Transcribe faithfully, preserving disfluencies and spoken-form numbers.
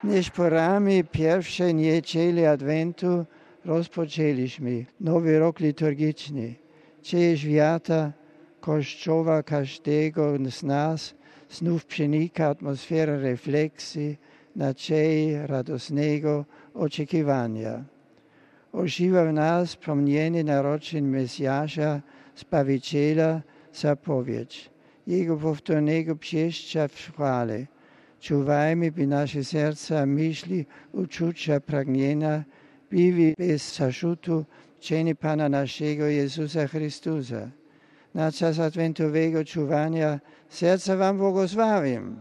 Dnes po rámi pierwszej niedzieli Adventu rozpoczęliśmy nowy rok liturgiczny. Czyjeś wiata Kościoła każdego z nas znów przenika atmosfera refleksji, nadziei, radosnego oczekiwania. Ożywa w nas wspomnienie narodzin Mesjasza, Zbawiciela, zapowiedź Jego powtórnego przyjścia w chwale. Czuwajmy, by nasze serca, myśli, uczucia, pragnienia były bez zarzutu czyny Pana naszego Jezusa Chrystusa. Na czas adwentowego czuwania serca Wam błogosławię.